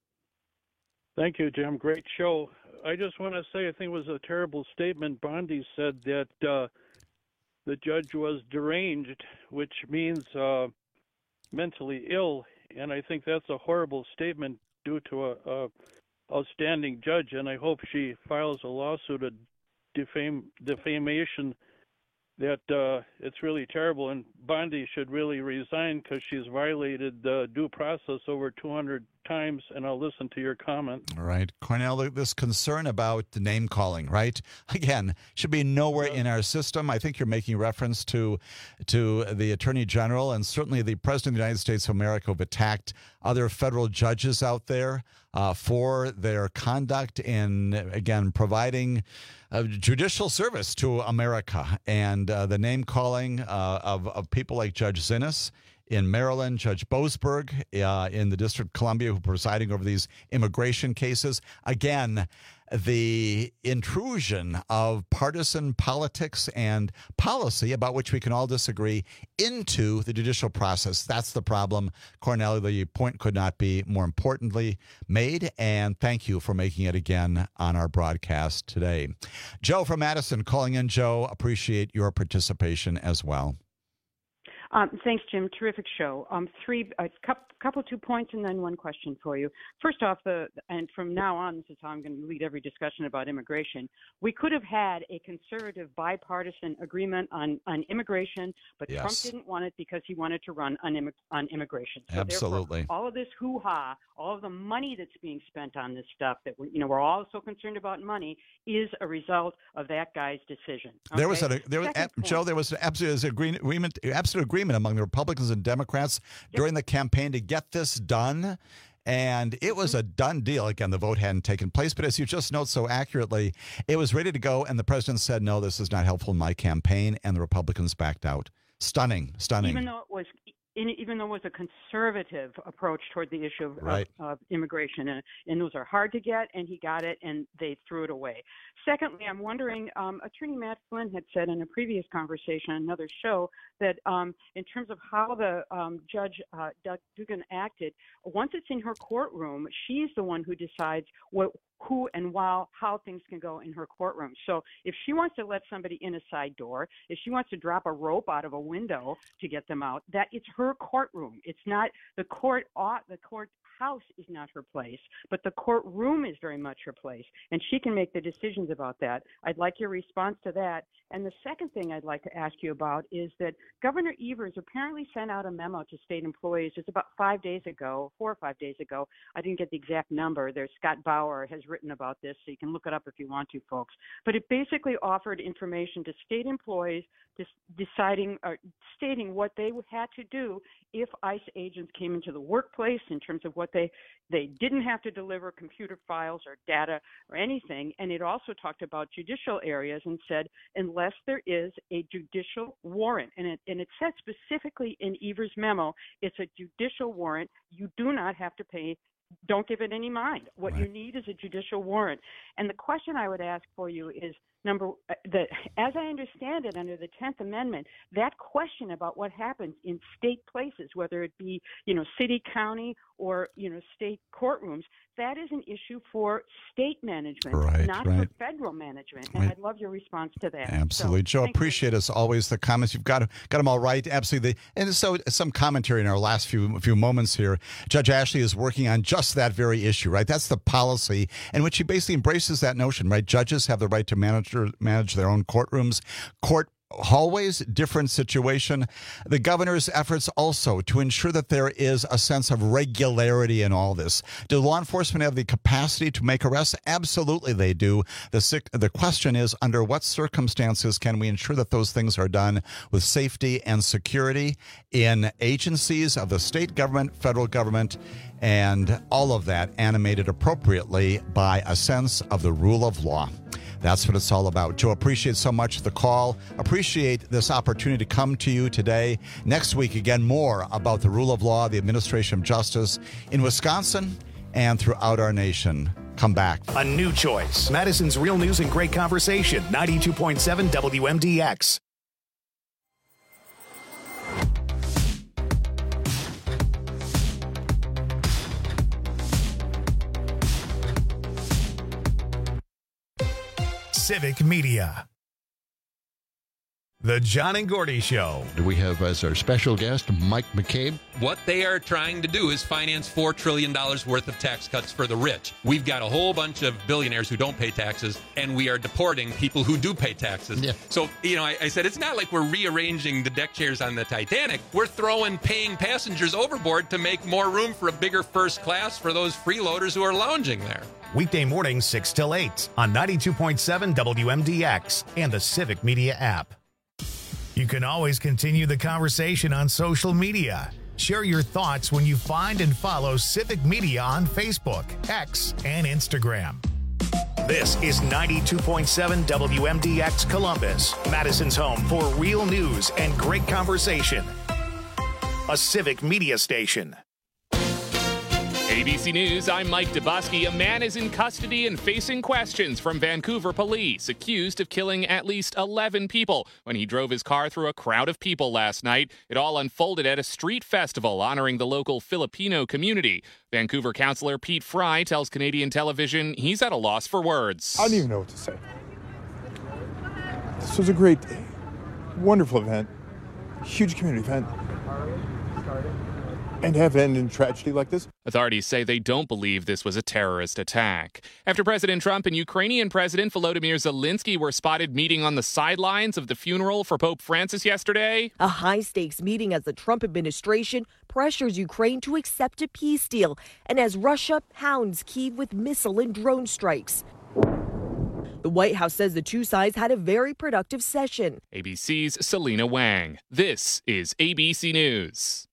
Thank you, Jim. Great show. I just want to say I think it was a terrible statement. Bondi said that uh, the judge was deranged, which means uh, mentally ill, and I think that's a horrible statement due to a, a outstanding judge, and I hope she files a lawsuit of defame, defamation that uh, it's really terrible, and Bondi should really resign because she's violated uh, due process over two hundred times, and I'll listen to your comment. All right. Cornell, this concern about the name calling, right? Again, should be nowhere in our system. I think you're making reference to to the Attorney General and certainly the President of the United States of America who've attacked other federal judges out there uh, for their conduct in, again, providing uh, judicial service to America. And uh, the name calling uh, of, of people like Judge Zinnes in Maryland, Judge Boasberg uh, in the District of Columbia, who are presiding over these immigration cases. Again, the intrusion of partisan politics and policy about which we can all disagree into the judicial process. That's the problem. Cornell, the point could not be more importantly made, and thank you for making it again on our broadcast today. Joe from Madison calling in. Joe, appreciate your participation as well. Um, thanks, Jim. Terrific show. Um, three, a couple, couple, two points, and then one question for you. First off, the and from now on, this is how I'm going to lead every discussion about immigration. We could have had a conservative bipartisan agreement on, on immigration, but yes. Trump didn't want it because he wanted to run on, immig- on immigration. So Absolutely. All of this hoo-ha, all of the money that's being spent on this stuff that we, you know, we're all so concerned about money is a result of that guy's decision. Okay? There was a there was Second Joe. There was an absolute agreement, absolute agreement among the Republicans and Democrats yep. during the campaign to get this done. And it was a done deal. Again, the vote hadn't taken place. But as you just note so accurately, it was ready to go. And the president said, no, this is not helpful in my campaign. And the Republicans backed out. Stunning, stunning. Even though it was even though it was a conservative approach toward the issue of, right. of, of immigration. And, and those are hard to get, and he got it, and they threw it away. Secondly, I'm wondering, um, Attorney Matt Flynn had said in a previous conversation on another show that um, in terms of how the um, Judge uh, Doug Dugan acted, once it's in her courtroom, she's the one who decides what who and while, how things can go in her courtroom. So if she wants to let somebody in a side door, if she wants to drop a rope out of a window to get them out, that it's her courtroom. It's not the court. The court house is not her place, but the courtroom is very much her place, and she can make the decisions about that. I'd like your response to that. And the second thing I'd like to ask you about is that Governor Evers apparently sent out a memo to state employees just about five days ago, four or five days ago. I didn't get the exact number. There's Scott Bauer has written about this, so you can look it up if you want to, folks. But it basically offered information to state employees just deciding or stating what they had to do if ICE agents came into the workplace in terms of what they they didn't have to deliver computer files or data or anything. And it also talked about judicial areas and said, unless there is a judicial warrant, and it, and it said specifically in Evers' memo, it's a judicial warrant, you do not have to pay. Don't give it any mind. What right. you need is a judicial warrant. And the question I would ask for you is, number, the, as I understand it under the tenth Amendment, that question about what happens in state places, whether it be, you know, city, county, or, you know, state courtrooms, that is an issue for state management, right, not right. for federal management. And right. I'd love your response to that. Absolutely. So, Joe, appreciate you. as always the comments. You've got, got them all right. Absolutely. And so some commentary in our last few few moments here. Judge Ashley is working on just that very issue, right? That's the policy in which he basically embraces that notion, right? Judges have the right to manage, manage their own courtrooms. Court hallways, different situation. The governor's efforts also to ensure that there is a sense of regularity in all this. Do law enforcement have the capacity to make arrests? Absolutely they do. The, the question is, under what circumstances can we ensure that those things are done with safety and security in agencies of the state government, federal government, and all of that animated appropriately by a sense of the rule of law. That's what it's all about. Joe, appreciate so much the call. Appreciate this opportunity to come to you today. Next week, again, more about the rule of law, the administration of justice in Wisconsin and throughout our nation. Come back. A new choice. Madison's Real News and Great Conversation. ninety-two point seven W M D X. Civic Media. The John and Gordy Show. Do we have as our special guest Mike McCabe? What they are trying to do is finance four trillion dollars worth of tax cuts for the rich. We've got a whole bunch of billionaires who don't pay taxes, and we are deporting people who do pay taxes. Yeah. So, you know, I, I said it's not like we're rearranging the deck chairs on the Titanic. We're throwing paying passengers overboard to make more room for a bigger first class for those freeloaders who are lounging there. Weekday mornings six till eight on ninety-two point seven W M D X and the Civic Media app. You can always continue the conversation on social media. Share your thoughts when you find and follow Civic Media on Facebook, X, and Instagram. This is ninety-two point seven W M D X Columbus, Madison's home for real news and great conversation. A Civic Media station. A B C News, I'm Mike Dubusky. A man is in custody and facing questions from Vancouver police, accused of killing at least eleven people when he drove his car through a crowd of people last night. It all unfolded at a street festival honoring the local Filipino community. Vancouver councillor Pete Fry tells Canadian television he's at a loss for words. I don't even know what to say. This was a great day. Wonderful event. Huge community event. And have ended in tragedy like this? Authorities say they don't believe this was a terrorist attack. After President Trump and Ukrainian President Volodymyr Zelensky were spotted meeting on the sidelines of the funeral for Pope Francis yesterday. A high-stakes meeting as the Trump administration pressures Ukraine to accept a peace deal and as Russia pounds Kyiv with missile and drone strikes. The White House says the two sides had a very productive session. A B C's Selena Wang. This is A B C News.